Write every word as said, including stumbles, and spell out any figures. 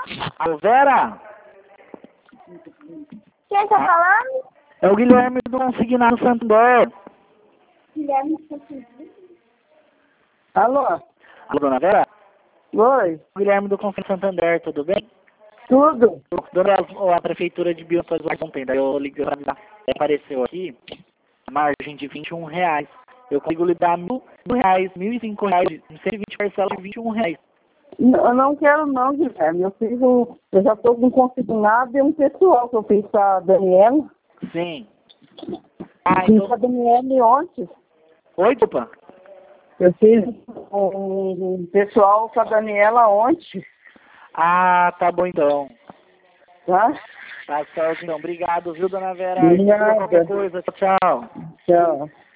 Alô, Vera? Quem tá falando? É o Guilherme do Consignado Santander. Guilherme do Consignado. Alô? Alô, dona Vera? Oi, O Guilherme do Consignado Santander, tudo bem? tudo? Dona, a prefeitura de Biotões ontem, daí eu liguei pra avisar. Apareceu aqui a margem de vinte e um reais. Eu consigo lhe dar mil, mil reais, mil e cinco reais, cento e vinte parcelas de vinte e um reais. N- Eu não quero não, Guilherme. Eu fiz um, eu já estou com consignado e um pessoal que eu fiz para a Daniela. Sim. Ah, Fiz então... para a Daniela ontem. Oi, desculpa. Eu fiz um, um pessoal com a Daniela ontem, Ah, tá bom então. tá? Tá certo então. Obrigado, viu, dona Vera? De nada. Qualquer coisa. Tchau. Tchau.